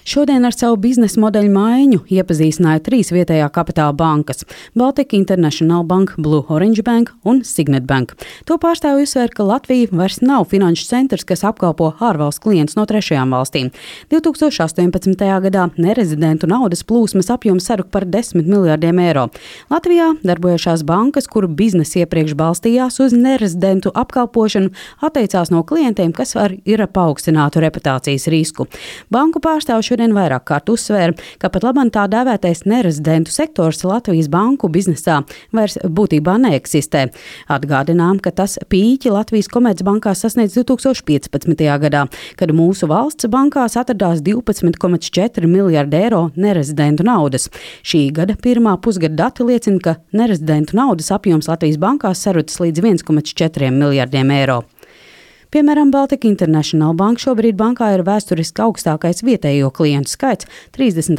Šodien ar savu biznesa modeļu maiņu iepazīstināja 3 vietējā kapitāla bankas – Baltic International Bank, Blue Orange Bank un Signet Bank. To pārstāvju uzsver, ka Latvija vairs nav finanšu centrs, kas apkalpo ārvalstu klientus no trešajām valstīm. 2018. gadā nerezidentu naudas plūsmas apjoms saruk par 10 miljārdiem eiro. Latvijā darbojošās bankas, kuru biznesa iepriekš balstījās uz nerezidentu apkalpošanu, atteicās no klientiem, kas ir ar paaugstinātu reputācijas risku. Banku pārstāvju šodien vairāk kārt uzsvēra, ka pat labam tā dēvētais nerezidentu sektors Latvijas banku biznesā vairs būtībā neeksistē. Atgādinām, ka tas pīķi Latvijas Komercbankās sasniedz 2015. gadā, kad mūsu valsts bankās atradās 12,4 miljārdi eiro nerezidentu naudas. Šī gada pirmā pusgada dati liecina, ka nerezidentu naudas apjoms Latvijas bankās sarucis līdz 1,4 miljārdiem eiro. Piemēram, Baltic International Bank šobrīd bankā ir vēsturiski augstākais vietējo klientu skaits –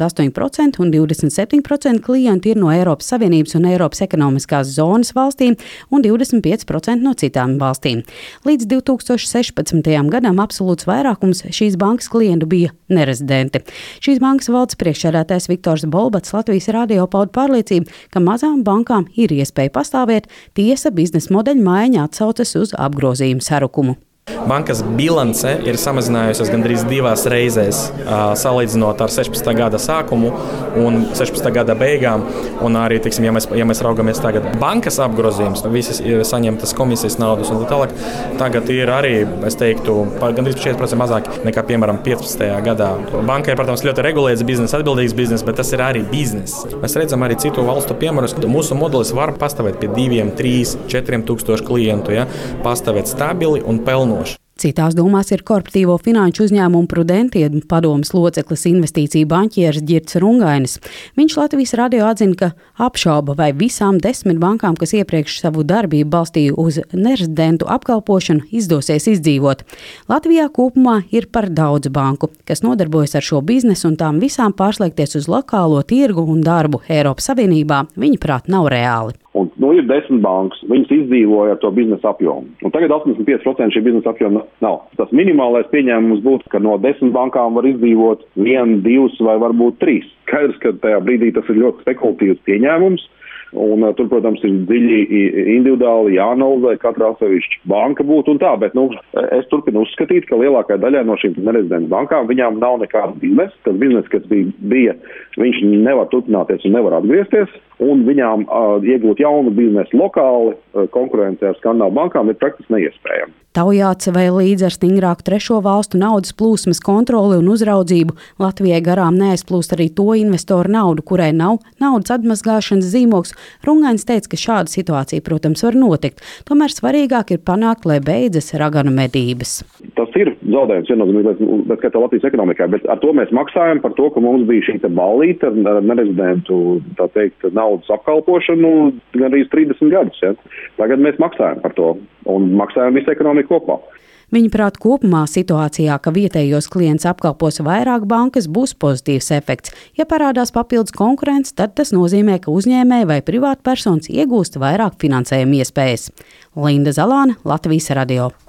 38% un 27% klienti ir no Eiropas Savienības un Eiropas ekonomiskās zonas valstīm un 25% no citām valstīm. Līdz 2016. gadam absolūts vairākums šīs bankas klientu bija nerezidenti. Šīs bankas valdes priekšsēdētājs Viktors Bolbats Latvijas radio pauda pārliecību, ka mazām bankām ir iespēja pastāvēt, tiesa biznesa modeļa maiņa atsaucas uz apgrozījumu sarukumu. Bankas bilance ir samazinājusies gandrīz 2 reizes, salīdzinot ar 16. gada sākumu un 16. gada beigām. Un arī, tiksim, ja mēs raugamies tagad bankas apgrozījums, visas ir saņemtas komisijas naudas un tā tālāk, tagad ir arī, es teiktu, gandrīz 4% mazāk nekā, piemēram, 15. gadā. Bankai, protams, ļoti regulēts biznes, atbildīgs biznes, bet tas ir arī biznes. Mēs redzam arī citu valstu piemērus, ka mūsu modelis var pastāvēt pie 2, 3, 4 tūkstošu klientu, pastāvēt stabili un pelnoši. Citās domās ir korporatīvo finanšu uzņēmumu Prudentie padomes loceklis investīciju banķieris Ģirts Rungainis. Viņš Latvijas radio atzina, ka apšauba, vai visām 10 bankām, kas iepriekš savu darbību balstīja uz nerezidentu apkalpošanu, izdosies izdzīvot. Latvijā kopumā ir par daudz banku, kas nodarbojas ar šo biznesu, un tām visām pārslēgties uz lokālo tirgu un darbu Eiropas Savienībā, viņuprāt, nav reāli. Un, ir 10 bankas, viņas izdzīvoja ar to biznesa apjomu. Un tagad 85% šī biznesa apjoma nav. Tas minimālais pieņēmums būtu, ka no 10 bankām var izdzīvot 1, 2 vai varbūt 3. Skaidrs, ka tajā brīdī tas ir ļoti spekulatīvs pieņēmums. Un tur, protams, ir dziļi individuāli jāanalizē, katra atsevišķa banka būtu un tā, bet es turpinu uzskatīt, ka lielākajai daļai no šīm nerezidentu bankām viņām nav nekāda biznesa. Tas biznesa, kas bija, viņš nevar turpināties un nevar atgriezties, un viņām iegūt jaunu biznesu lokāli konkurencē ar skandināvu bankām ir praktiski neiespējami. Taujāts, vai līdz ar stingrāku trešo valstu naudas plūsmas kontroli un uzraudzību Latvijai garām neaizplūst arī to investoru naudu, kurai nav naudas atmazgāšanas zīmogs. Rungains teica, ka šāda situācija, protams, var notikt. Tomēr svarīgāk ir panākt, lai beidzas raganu medības. Tas ir zaudējums viennozīmīgi, bet kā tā Latvijas ekonomikai, bet ar to mēs maksājam par to, ka mums bija šī ballīte ar nerezidentu, tā teikt, naudas apkalpošanu gandrīz 30 gadus. Ja? Tagad mēs maksājam par to un maksājam visu ekonomiku kopā. Viņuprāt, kopumā situācijā, ka vietējos klients apkalpos vairāk bankas, būs pozitīvs efekts. Ja parādās papildus konkurence, tad tas nozīmē, ka uzņēmēji vai privātpersonas iegūst vairāk finansējuma iespējas. Linda Zalāne, Latvijas radio.